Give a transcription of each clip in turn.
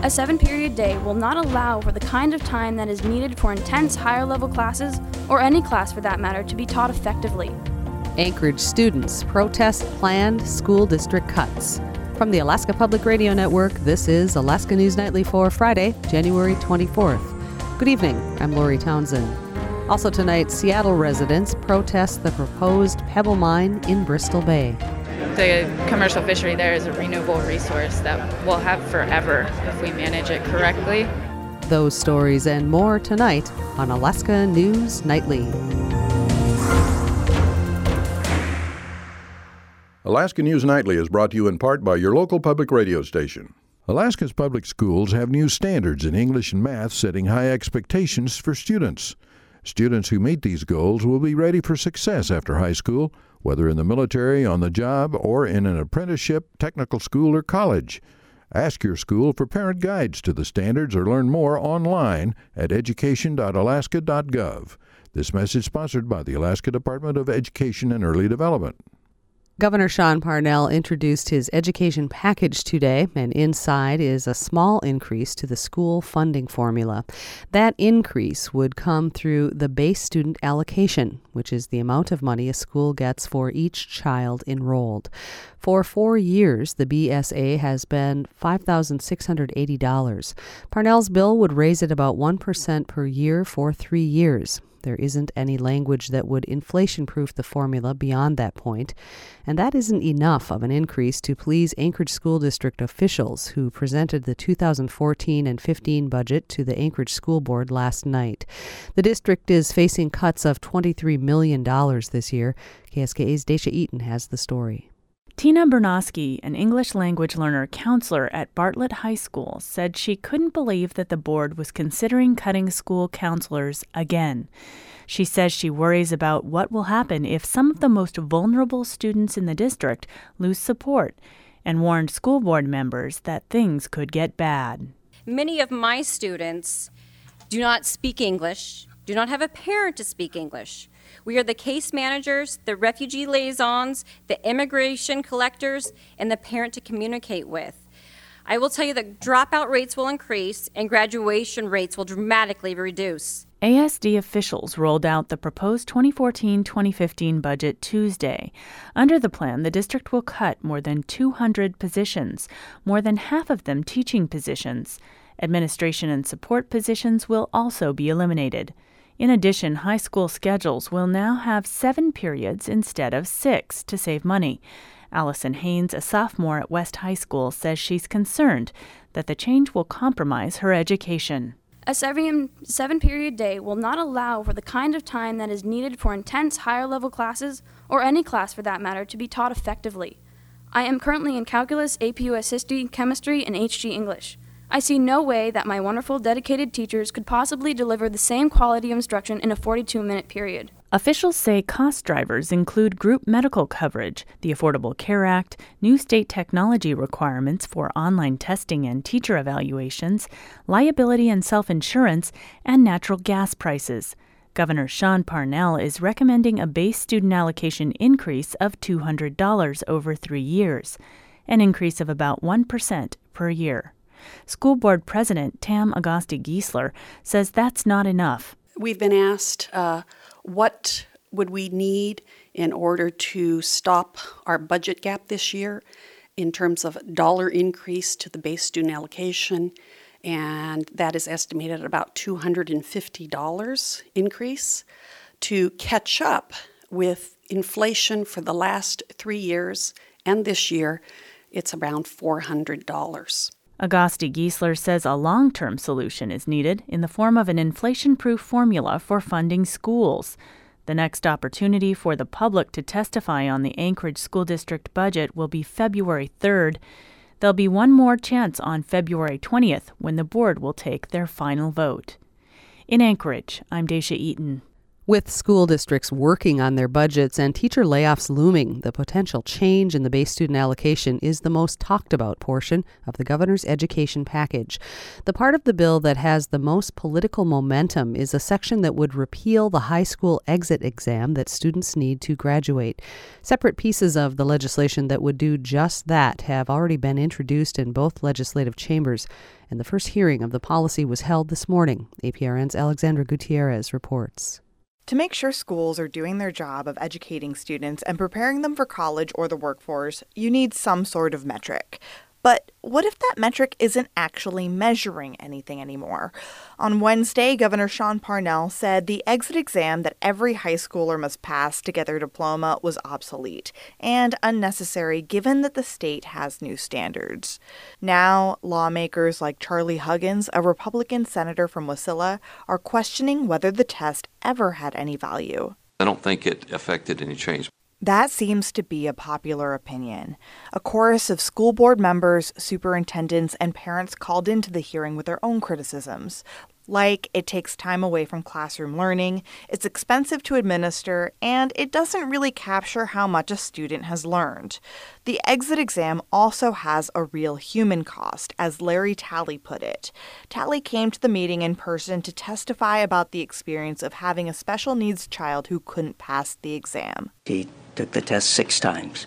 A 7-period day will not allow for the kind of time that is needed for intense higher-level classes, or any class for that matter, to be taught effectively. Anchorage students protest planned school district cuts. From the Alaska Public Radio Network, this is Alaska News Nightly for Friday, January 24th. Good evening, I'm Lori Townsend. Also tonight, Seattle residents protest the proposed Pebble Mine in Bristol Bay. The commercial fishery there is a renewable resource that we'll have forever if we manage it correctly. Those stories and more tonight on Alaska News Nightly. Alaska News Nightly is brought to you in part by your local public radio station. Alaska's public schools have new standards in English and math, setting high expectations for students. Students who meet these goals will be ready for success after high school, whether in the military, on the job, or in an apprenticeship, technical school, or college. Ask your school for parent guides to the standards or learn more online at education.alaska.gov. This message sponsored by the Alaska Department of Education and Early Development. Governor Sean Parnell introduced his education package today, and inside is a small increase to the school funding formula. That increase would come through the base student allocation, which is the amount of money a school gets for each child enrolled. For 4 years, the BSA has been $5,680. Parnell's bill would raise it about 1% per year for 3 years. There isn't any language that would inflation-proof the formula beyond that point, and that isn't enough of an increase to please Anchorage School District officials who presented the 2014 and 15 budget to the Anchorage School Board last night. The district is facing cuts of $23 million this year. KSKA's Dacia Eaton has the story. Tina Bernosky, an English language learner counselor at Bartlett High School, said she couldn't believe that the board was considering cutting school counselors again. She says she worries about what will happen if some of the most vulnerable students in the district lose support, and warned school board members that things could get bad. Many of my students do not speak English, do not have a parent to speak English. We are the case managers, the refugee liaisons, the immigration collectors, and the parent to communicate with. I will tell you that dropout rates will increase and graduation rates will dramatically reduce. ASD officials rolled out the proposed 2014-2015 budget Tuesday. Under the plan, the district will cut more than 200 positions, more than half of them teaching positions. Administration and support positions will also be eliminated. In addition, high school schedules will now have 7 periods instead of 6 to save money. Allison Haynes, a sophomore at West High School, says she's concerned that the change will compromise her education. A 7-period day will not allow for the kind of time that is needed for intense higher-level classes, or any class for that matter, to be taught effectively. I am currently in Calculus, AP US History, Chemistry, and HG English. I see no way that my wonderful, dedicated teachers could possibly deliver the same quality of instruction in a 42-minute period. Officials say cost drivers include group medical coverage, the Affordable Care Act, new state technology requirements for online testing and teacher evaluations, liability and self-insurance, and natural gas prices. Governor Sean Parnell is recommending a base student allocation increase of $200 over 3 years, an increase of about 1% per year. School Board President Tam Agosti-Giesler says that's not enough. We've been asked what would we need in order to stop our budget gap this year in terms of dollar increase to the base student allocation, and that is estimated at about $250 increase to catch up with inflation for the last 3 years, and this year it's around $400. Agosti-Giesler says a long-term solution is needed in the form of an inflation-proof formula for funding schools. The next opportunity for the public to testify on the Anchorage School District budget will be February 3rd. There'll be one more chance on February 20th when the board will take their final vote. In Anchorage, I'm Dacia Eaton. With school districts working on their budgets and teacher layoffs looming, the potential change in the base student allocation is the most talked about portion of the governor's education package. The part of the bill that has the most political momentum is a section that would repeal the high school exit exam that students need to graduate. Separate pieces of the legislation that would do just that have already been introduced in both legislative chambers, and the first hearing of the policy was held this morning. APRN's Alexandra Gutierrez reports. To make sure schools are doing their job of educating students and preparing them for college or the workforce, you need some sort of metric. But what if that metric isn't actually measuring anything anymore? On Wednesday, Governor Sean Parnell said the exit exam that every high schooler must pass to get their diploma was obsolete and unnecessary given that the state has new standards. Now, lawmakers like Charlie Huggins, a Republican senator from Wasilla, are questioning whether the test ever had any value. I don't think it affected any change. That seems to be a popular opinion. A chorus of school board members, superintendents, and parents called into the hearing with their own criticisms. Like, it takes time away from classroom learning, it's expensive to administer, and it doesn't really capture how much a student has learned. The exit exam also has a real human cost, as Larry Talley put it. Talley came to the meeting in person to testify about the experience of having a special needs child who couldn't pass the exam. He took the test 6 times,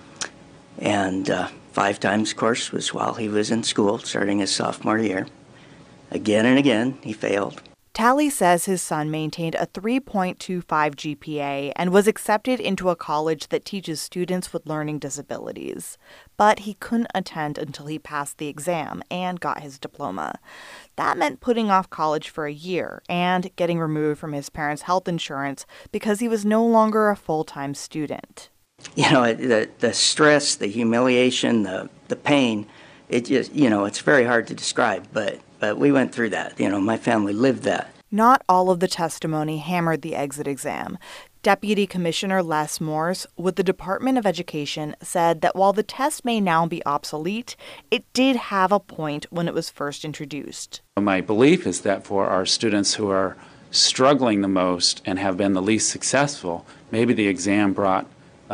and 5 times, of course, was while he was in school, starting his sophomore year. Again and again, he failed. Talley says his son maintained a 3.25 GPA and was accepted into a college that teaches students with learning disabilities. But he couldn't attend until he passed the exam and got his diploma. That meant putting off college for a year and getting removed from his parents' health insurance because he was no longer a full-time student. You know, the stress, the humiliation, the pain, it just, it's very hard to describe, but we went through that. My family lived that. Not all of the testimony hammered the exit exam. Deputy Commissioner Les Morse with the Department of Education said that while the test may now be obsolete, it did have a point when it was first introduced. My belief is that for our students who are struggling the most and have been the least successful, maybe the exam brought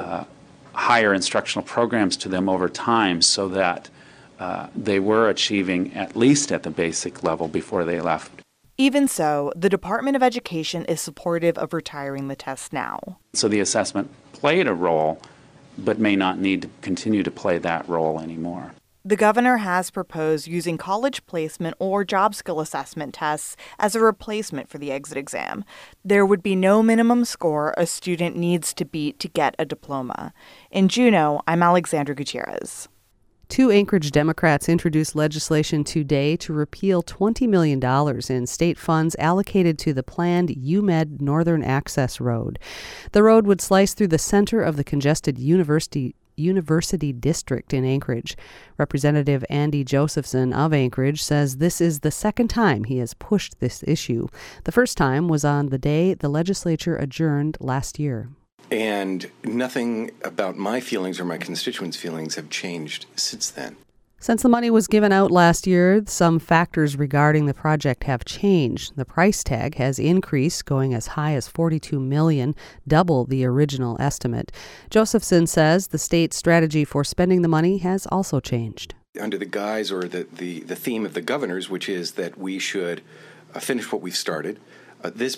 higher instructional programs to them over time so that they were achieving at least at the basic level before they left. Even so, the Department of Education is supportive of retiring the test now. So the assessment played a role, but may not need to continue to play that role anymore. The governor has proposed using college placement or job skill assessment tests as a replacement for the exit exam. There would be no minimum score a student needs to beat to get a diploma. In Juneau, I'm Alexandra Gutierrez. 2 Anchorage Democrats introduced legislation today to repeal $20 million in state funds allocated to the planned UMed Northern Access Road. The road would slice through the center of the congested University District in Anchorage. Representative Andy Josephson of Anchorage says this is the second time he has pushed this issue. The first time was on the day the legislature adjourned last year. And nothing about my feelings or my constituents' feelings have changed since then. Since the money was given out last year, some factors regarding the project have changed. The price tag has increased, going as high as $42 million, double the original estimate. Josephson says the state's strategy for spending the money has also changed. Under the guise or the theme of the governors, which is that we should finish what we've started, this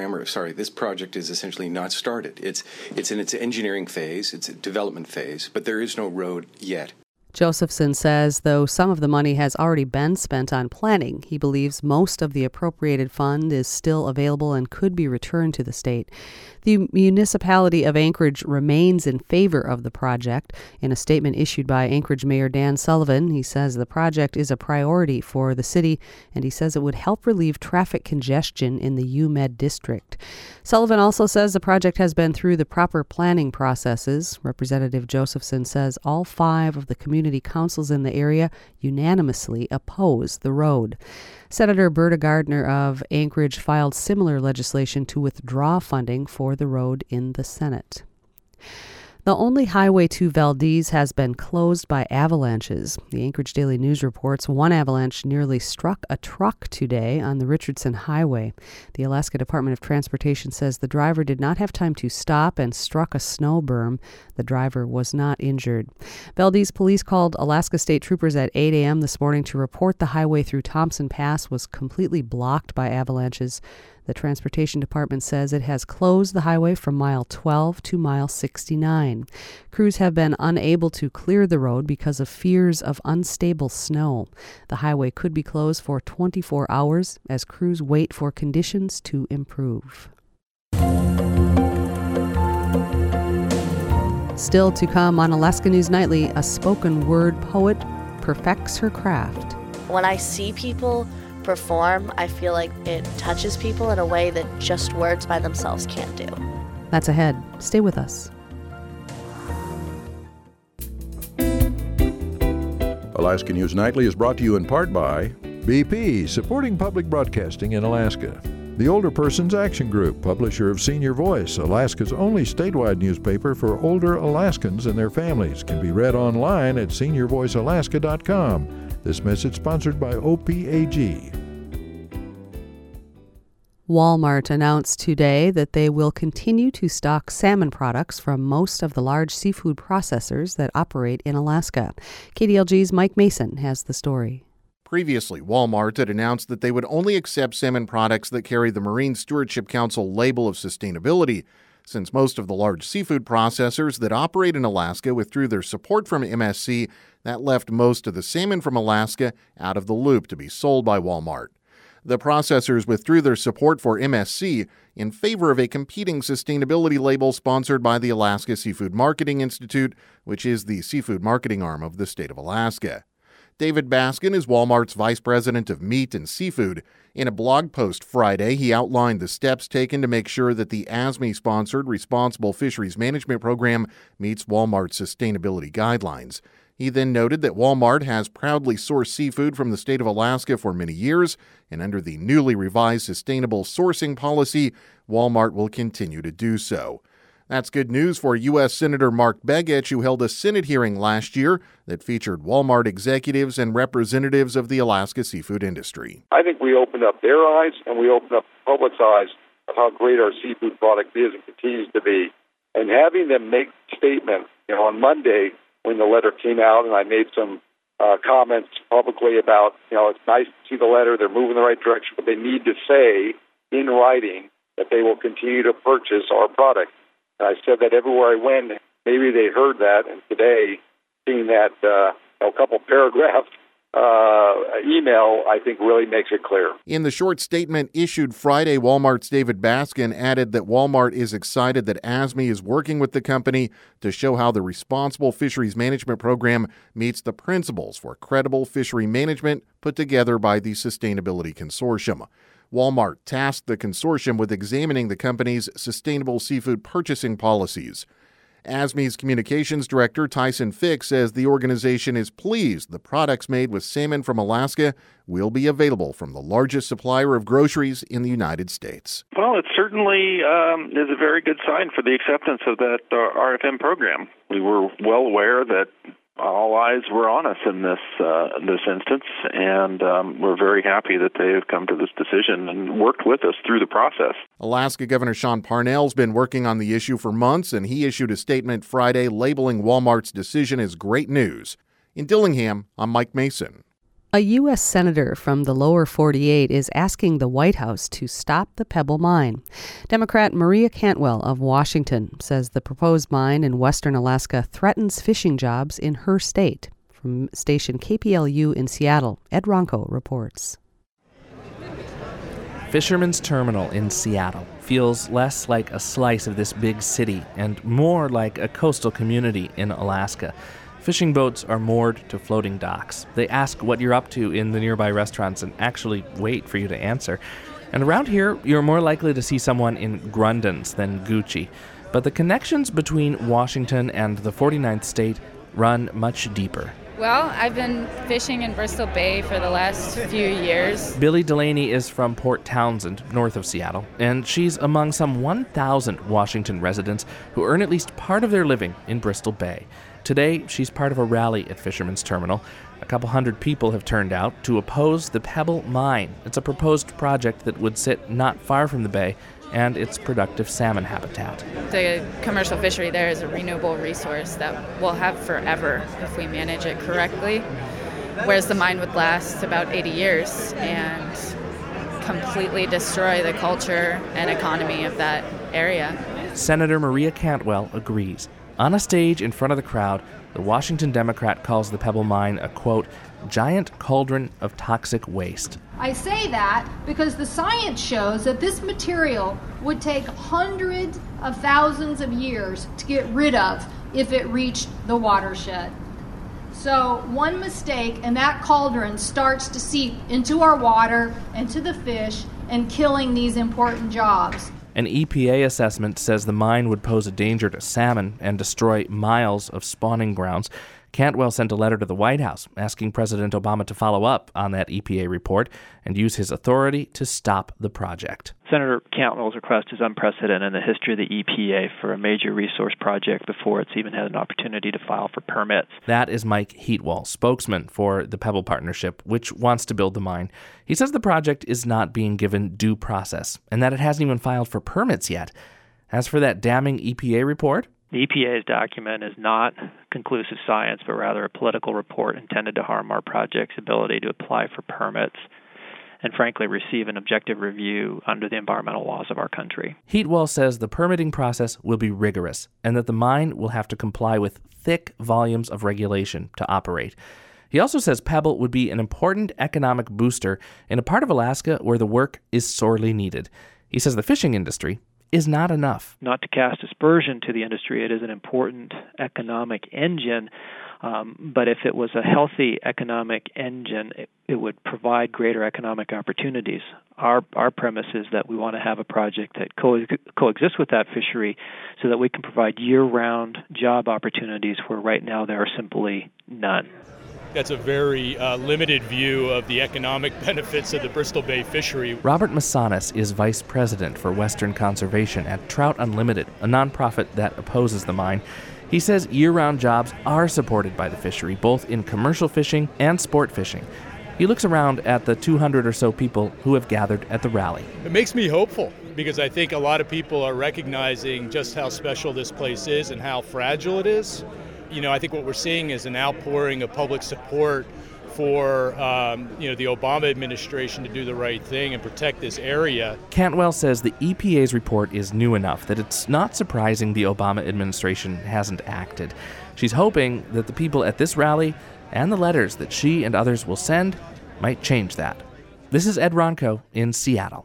project is essentially not started. It's in its engineering phase, it's a development phase, but there is no road yet. Josephson says, though some of the money has already been spent on planning, he believes most of the appropriated fund is still available and could be returned to the state. The municipality of Anchorage remains in favor of the project. In a statement issued by Anchorage Mayor Dan Sullivan, he says the project is a priority for the city, and he says it would help relieve traffic congestion in the UMed district. Sullivan also says the project has been through the proper planning processes. Representative Josephson says all 5 of the community councils in the area unanimously oppose the road. Senator Berta Gardner of Anchorage filed similar legislation to withdraw funding for the road in the Senate. The only highway to Valdez has been closed by avalanches. The Anchorage Daily News reports one avalanche nearly struck a truck today on the Richardson Highway. The Alaska Department of Transportation says the driver did not have time to stop and struck a snow berm. The driver was not injured. Valdez police called Alaska State Troopers at 8 a.m. this morning to report the highway through Thompson Pass was completely blocked by avalanches. The Transportation Department says it has closed the highway from mile 12 to mile 69. Crews have been unable to clear the road because of fears of unstable snow. The highway could be closed for 24 hours as crews wait for conditions to improve. Still to come on Alaska News Nightly, a spoken word poet perfects her craft. When I see people perform, I feel like it touches people in a way that just words by themselves can't do. That's ahead. Stay with us. Alaska News Nightly is brought to you in part by BP, supporting public broadcasting in Alaska. The Older Persons Action Group, publisher of Senior Voice, Alaska's only statewide newspaper for older Alaskans and their families, can be read online at seniorvoicealaska.com. This message sponsored by OPAG. Walmart announced today that they will continue to stock salmon products from most of the large seafood processors that operate in Alaska. KDLG's Mike Mason has the story. Previously, Walmart had announced that they would only accept salmon products that carry the Marine Stewardship Council label of sustainability. Since most of the large seafood processors that operate in Alaska withdrew their support from MSC, that left most of the salmon from Alaska out of the loop to be sold by Walmart. The processors withdrew their support for MSC in favor of a competing sustainability label sponsored by the Alaska Seafood Marketing Institute, which is the seafood marketing arm of the state of Alaska. David Baskin is Walmart's vice president of meat and seafood. In a blog post Friday, he outlined the steps taken to make sure that the ASME-sponsored Responsible Fisheries Management Program meets Walmart's sustainability guidelines. He then noted that Walmart has proudly sourced seafood from the state of Alaska for many years, and under the newly revised sustainable sourcing policy, Walmart will continue to do so. That's good news for U.S. Senator Mark Begich, who held a Senate hearing last year that featured Walmart executives and representatives of the Alaska seafood industry. I think we opened up their eyes and we opened up the public's eyes of how great our seafood product is and continues to be. And having them make a statement, on Monday when the letter came out, and I made some comments publicly about, it's nice to see the letter, they're moving in the right direction, but they need to say in writing that they will continue to purchase our product. I said that everywhere I went, maybe they heard that, and today, seeing that a couple paragraph email, I think really makes it clear. In the short statement issued Friday, Walmart's David Baskin added that Walmart is excited that ASME is working with the company to show how the Responsible Fisheries Management Program meets the principles for credible fishery management put together by the Sustainability Consortium. Walmart tasked the consortium with examining the company's sustainable seafood purchasing policies. ASME's communications director, Tyson Fick, says the organization is pleased the products made with salmon from Alaska will be available from the largest supplier of groceries in the United States. Well, it certainly is a very good sign for the acceptance of that RFM program. We were well aware that all eyes were on us in this instance, and we're very happy that they have come to this decision and worked with us through the process. Alaska Governor Sean Parnell's been working on the issue for months, and he issued a statement Friday labeling Walmart's decision as great news. In Dillingham, I'm Mike Mason. A U.S. Senator from the lower 48 is asking the White House to stop the Pebble Mine. Democrat Maria Cantwell of Washington says the proposed mine in western Alaska threatens fishing jobs in her state. From station KPLU in Seattle, Ed Ronco reports. Fisherman's Terminal in Seattle feels less like a slice of this big city and more like a coastal community in Alaska. Fishing boats are moored to floating docks. They ask what you're up to in the nearby restaurants and actually wait for you to answer. And around here, you're more likely to see someone in Grundens than Gucci. But the connections between Washington and the 49th state run much deeper. Well, I've been fishing in Bristol Bay for the last few years. Billy Delaney is from Port Townsend, north of Seattle, and she's among some 1,000 Washington residents who earn at least part of their living in Bristol Bay. Today, she's part of a rally at Fisherman's Terminal. A couple hundred people have turned out to oppose the Pebble Mine. It's a proposed project that would sit not far from the bay and its productive salmon habitat. The commercial fishery there is a renewable resource that we'll have forever if we manage it correctly, whereas the mine would last about 80 years and completely destroy the culture and economy of that area. Senator Maria Cantwell agrees. On a stage in front of the crowd, the Washington Democrat calls the Pebble Mine a, quote, giant cauldron of toxic waste. I say that because the science shows that this material would take hundreds of thousands of years to get rid of if it reached the watershed. So one mistake and that cauldron starts to seep into our water and to the fish and killing these important jobs. An EPA assessment says the mine would pose a danger to salmon and destroy miles of spawning grounds. Cantwell sent a letter to the White House asking President Obama to follow up on that EPA report and use his authority to stop the project. Senator Cantwell's request is unprecedented in the history of the EPA for a major resource project before it's even had an opportunity to file for permits. That is Mike Heatwall, spokesman for the Pebble Partnership, which wants to build the mine. He says the project is not being given due process and that it hasn't even filed for permits yet. As for that damning EPA report, the EPA's document is not conclusive science, but rather a political report intended to harm our project's ability to apply for permits and, frankly, receive an objective review under the environmental laws of our country. Heatwall says the permitting process will be rigorous and that the mine will have to comply with thick volumes of regulation to operate. He also says Pebble would be an important economic booster in a part of Alaska where the work is sorely needed. He says the fishing industry is not enough. Not to cast aspersion to the industry, it is an important economic engine, but if it was a healthy economic engine, it would provide greater economic opportunities. Our premise is that we want to have a project that coexists with that fishery so that we can provide year-round job opportunities where right now there are simply none. That's a very limited view of the economic benefits of the Bristol Bay fishery. Robert Massanis is vice president for Western Conservation at Trout Unlimited, a nonprofit that opposes the mine. He says year-round jobs are supported by the fishery, both in commercial fishing and sport fishing. He looks around at the 200 or so people who have gathered at the rally. It makes me hopeful because I think a lot of people are recognizing just how special this place is and how fragile it is. You know, I think what we're seeing is an outpouring of public support for, the Obama administration to do the right thing and protect this area. Cantwell says the EPA's report is new enough that it's not surprising the Obama administration hasn't acted. She's hoping that the people at this rally and the letters that she and others will send might change that. This is Ed Ronco in Seattle.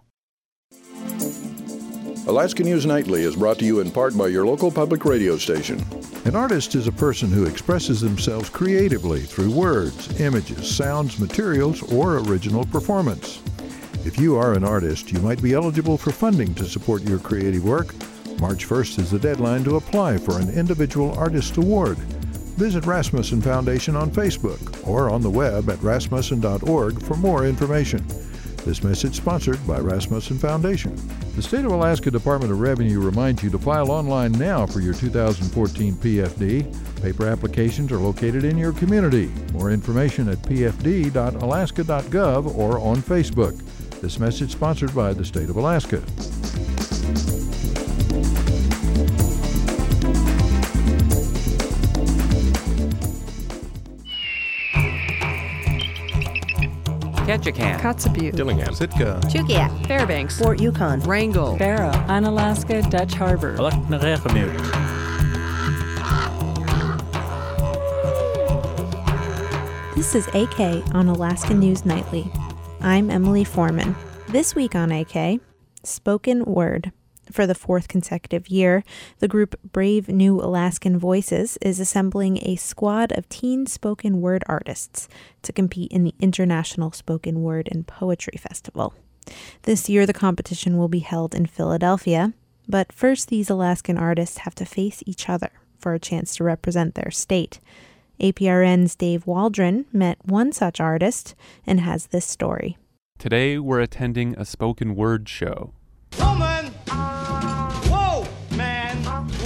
Alaska News Nightly is brought to you in part by your local public radio station. An artist is a person who expresses themselves creatively through words, images, sounds, materials, or original performance. If you are an artist, you might be eligible for funding to support your creative work. March 1st is the deadline to apply for an Individual Artist Award. Visit Rasmussen Foundation on Facebook or on the web at rasmussen.org for more information. This message sponsored by Rasmussen Foundation. The State of Alaska Department of Revenue reminds you to file online now for your 2014 PFD. Paper applications are located in your community. More information at pfd.alaska.gov or on Facebook. This message sponsored by the State of Alaska. Ketchikan, Kotzebue, Dillingham, Sitka, Chugia, Fairbanks, Fort Yukon, Wrangell, Barrow, Unalaska, Dutch Harbor. This is AK on Alaska News Nightly. I'm Emily Foreman. This week on AK, spoken word. For the fourth consecutive year, the group Brave New Alaskan Voices is assembling a squad of teen spoken word artists to compete in the International Spoken Word and Poetry Festival. This year, the competition will be held in Philadelphia, but first these Alaskan artists have to face each other for a chance to represent their state. APRN's Dave Waldron met one such artist and has this story. Today we're attending a spoken word show. Woman! Whoa, man!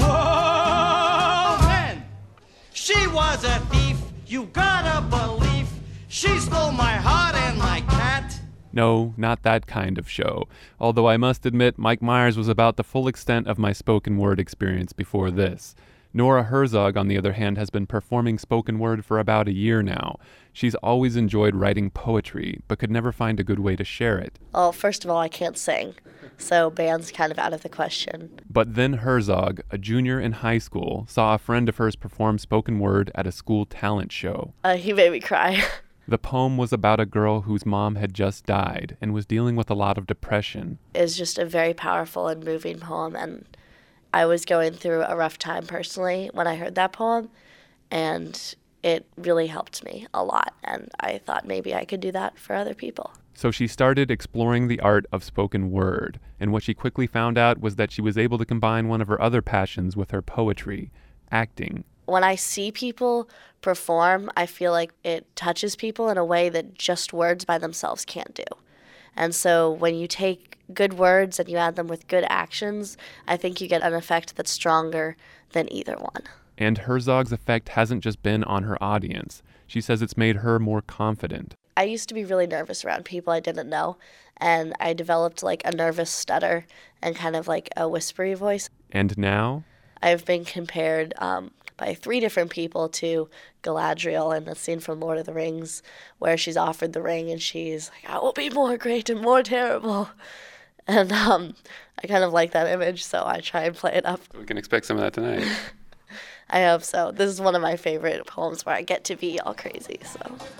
Whoa, man! She was a thief, you gotta believe. She stole my heart and my cat. No, not that kind of show. Although I must admit, Mike Myers was about the full extent of my spoken word experience before this. Nora Herzog, on the other hand, has been performing spoken word for about a year now. She's always enjoyed writing poetry, but could never find a good way to share it. Well, first of all, I can't sing, so band's kind of out of the question. But then Herzog, a junior in high school, saw a friend of hers perform spoken word at a school talent show. He made me cry. The poem was about a girl whose mom had just died and was dealing with a lot of depression. It's just a very powerful and moving poem, and I was going through a rough time personally when I heard that poem, and it really helped me a lot, and I thought maybe I could do that for other people. So she started exploring the art of spoken word, and what she quickly found out was that she was able to combine one of her other passions with her poetry, acting. When I see people perform, I feel like it touches people in a way that just words by themselves can't do. And so when you take good words and you add them with good actions, I think you get an effect that's stronger than either one. And Herzog's effect hasn't just been on her audience. She says it's made her more confident. I used to be really nervous around people I didn't know, and I developed like a nervous stutter and kind of like a whispery voice. And now? I've been compared by 3 different people to Galadriel in the scene from Lord of the Rings where she's offered the ring and she's like, I will be more great and more terrible. And I kind of like that image, so I try and play it up. We can expect some of that tonight. I hope so. This is one of my favorite poems where I get to be all crazy. So.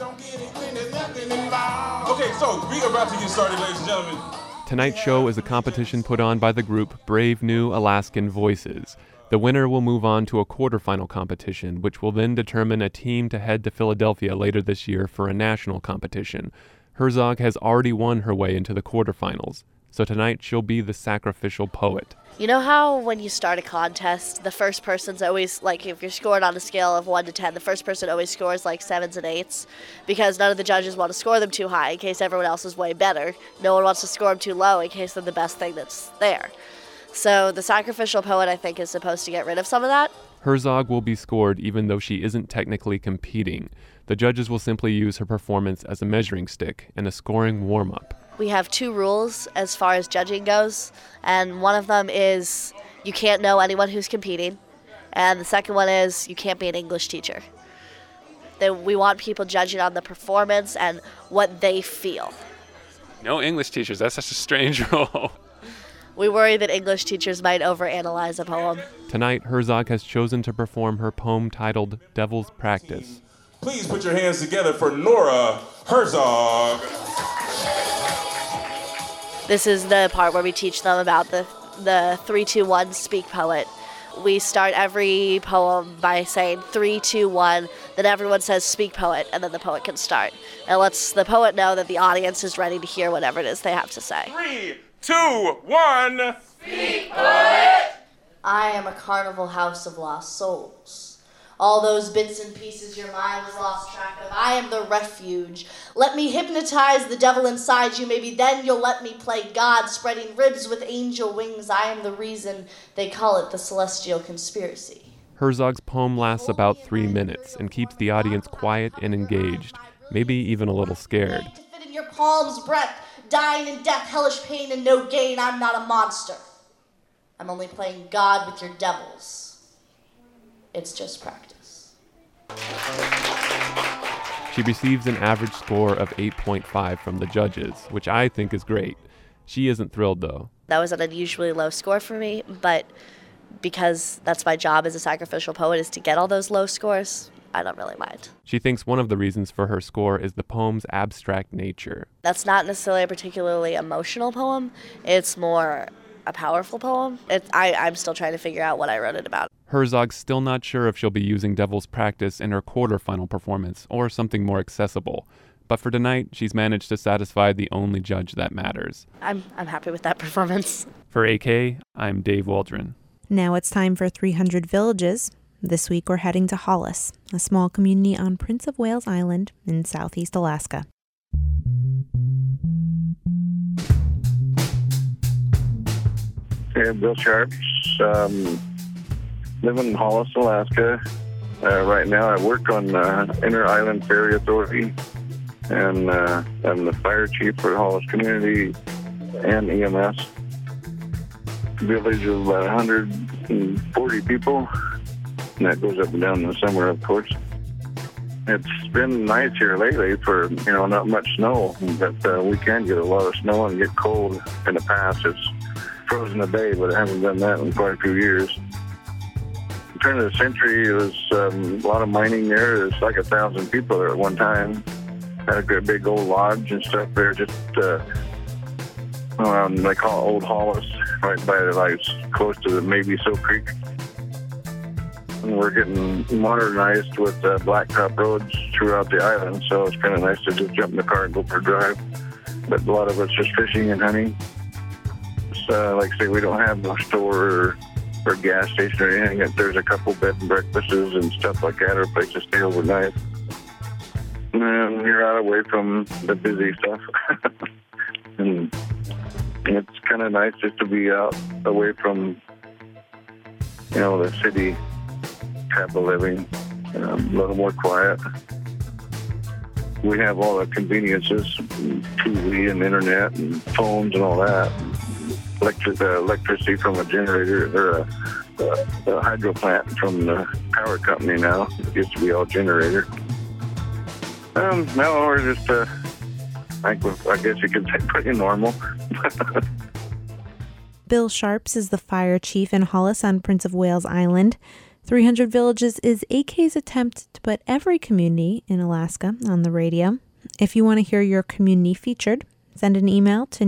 Okay, so we are about to get started, ladies and gentlemen. Tonight's show is a competition put on by the group Brave New Alaskan Voices. The winner will move on to a quarterfinal competition, which will then determine a team to head to Philadelphia later this year for a national competition. Herzog has already won her way into the quarterfinals, so tonight she'll be the sacrificial poet. You know how when you start a contest, the first person's always, like, if you're scored on a scale of 1 to 10, the first person always scores like 7s and 8s because none of the judges want to score them too high in case everyone else is way better. No one wants to score them too low in case they're the best thing that's there. So the sacrificial poet, I think, is supposed to get rid of some of that. Herzog will be scored even though she isn't technically competing. The judges will simply use her performance as a measuring stick and a scoring warm-up. We have 2 rules as far as judging goes, and one of them is you can't know anyone who's competing, and the second one is you can't be an English teacher. We want people judging on the performance and what they feel. No English teachers, that's such a strange rule. We worry that English teachers might overanalyze a poem. Tonight, Herzog has chosen to perform her poem titled Devil's Practice. Please put your hands together for Nora Herzog. This is the part where we teach them about the 3-2-1 speak poet. We start every poem by saying 3-2-1, then everyone says speak poet, and then the poet can start. It lets the poet know that the audience is ready to hear whatever it is they have to say. 3, 2, 1. Speak poet! I am a carnival house of lost souls. All those bits and pieces your mind has lost track of, I am the refuge. Let me hypnotize the devil inside you. Maybe then you'll let me play God, spreading ribs with angel wings. I am the reason they call it the celestial conspiracy. Herzog's poem lasts about 3 minutes and keeps the audience quiet and engaged, maybe even a little scared. To fit in your palm's breath, dying in death, hellish pain and no gain. I'm not a monster. I'm only playing God with your devils. It's just practice. She receives an average score of 8.5 from the judges, which I think is great. She isn't thrilled, though. That was an unusually low score for me, but because that's my job as a sacrificial poet is to get all those low scores, I don't really mind. She thinks one of the reasons for her score is the poem's abstract nature. That's not necessarily a particularly emotional poem. It's more a powerful poem. I'm still trying to figure out what I wrote it about. Herzog's still not sure if she'll be using Devil's Practice in her quarterfinal performance or something more accessible. But for tonight, she's managed to satisfy the only judge that matters. I'm happy with that performance. For AK, I'm Dave Waldron. Now it's time for 300 Villages. This week we're heading to Hollis, a small community on Prince of Wales Island in southeast Alaska. Hey, Bill Sharps. Living in Hollis, Alaska. Right now I work on Inner Island Ferry Authority, and I'm the fire chief for Hollis Community and EMS. Village of about 140 people, and that goes up and down in the summer, of course. It's been nice here lately for, not much snow, but we can get a lot of snow and get cold. In the past, it's frozen a day, but I haven't done that in quite a few years. Turn of the century, it was a lot of mining there. There's like 1,000 people there at one time. Had a good big old lodge and stuff there, just they call it Old Hollis, right by close to the Maybe-So Creek. And we're getting modernized with blacktop roads throughout the island, so it's kind of nice to just jump in the car and go for a drive. But a lot of it's just fishing and hunting. Like I say, we don't have no store or gas station or anything. There's a couple bed and breakfasts and stuff like that, or a place to stay overnight. And you're out away from the busy stuff. And it's kind of nice just to be out away from, the city type of living, a little more quiet. We have all the conveniences, TV and internet and phones and all that. Electricity from a generator or a hydro plant from the power company now. It used to be all generator. Now we're just, I guess you could say, pretty normal. Bill Sharps is the fire chief in Hollis on Prince of Wales Island. 300 Villages is AK's attempt to put every community in Alaska on the radio. If you want to hear your community featured, send an email to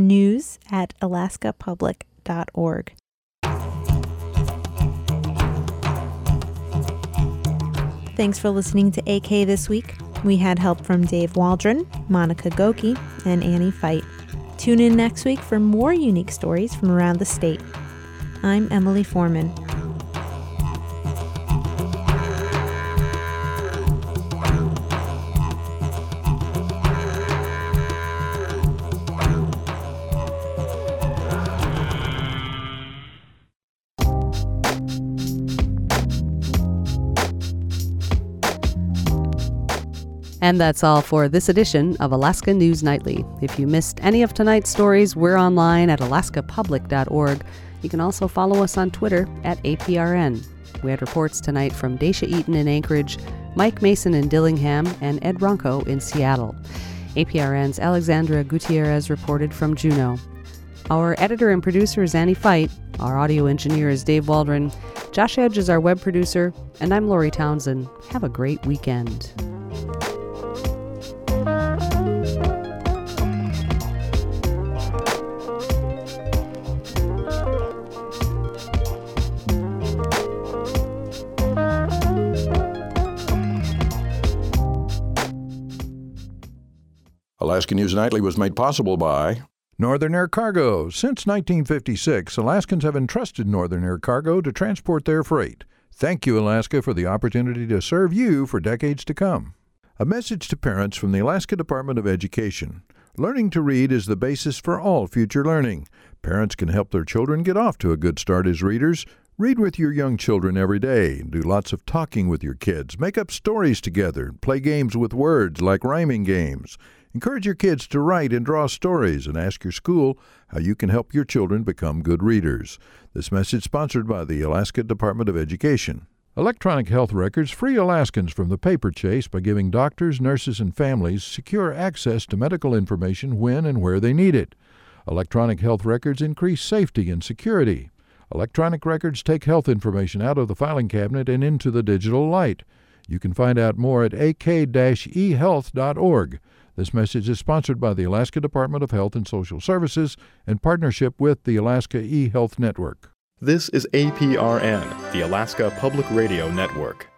news@alaskapublic.org. Thanks for listening to AK This Week. We had help from Dave Waldron, Monica Goki, and Annie Fight. Tune in next week for more unique stories from around the state. I'm Emily Foreman. And that's all for this edition of Alaska News Nightly. If you missed any of tonight's stories, we're online at alaskapublic.org. You can also follow us on Twitter at APRN. We had reports tonight from Daisha Eaton in Anchorage, Mike Mason in Dillingham, and Ed Ronco in Seattle. APRN's Alexandra Gutierrez reported from Juneau. Our editor and producer is Annie Fight. Our audio engineer is Dave Waldron. Josh Edge is our web producer, and I'm Lori Townsend. Have a great weekend. Alaska News Nightly was made possible by Northern Air Cargo. Since 1956, Alaskans have entrusted Northern Air Cargo to transport their freight. Thank you, Alaska, for the opportunity to serve you for decades to come. A message to parents from the Alaska Department of Education. Learning to read is the basis for all future learning. Parents can help their children get off to a good start as readers. Read with your young children every day. Do lots of talking with your kids. Make up stories together. Play games with words like rhyming games. Encourage your kids to write and draw stories, and ask your school how you can help your children become good readers. This message sponsored by the Alaska Department of Education. Electronic health records free Alaskans from the paper chase by giving doctors, nurses, and families secure access to medical information when and where they need it. Electronic health records increase safety and security. Electronic records take health information out of the filing cabinet and into the digital light. You can find out more at ak-ehealth.org. This message is sponsored by the Alaska Department of Health and Social Services in partnership with the Alaska eHealth Network. This is APRN, the Alaska Public Radio Network.